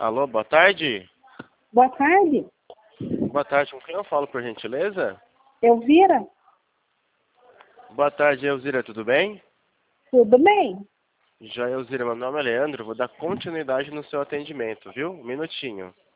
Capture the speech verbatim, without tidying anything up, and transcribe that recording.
Alô, boa tarde. Boa tarde. Boa tarde, com quem eu falo, por gentileza? Elvira? Boa tarde, Elzira, tudo bem? Tudo bem? Já, Elzira, meu nome é Leandro, vou dar continuidade no seu atendimento, viu? Um minutinho.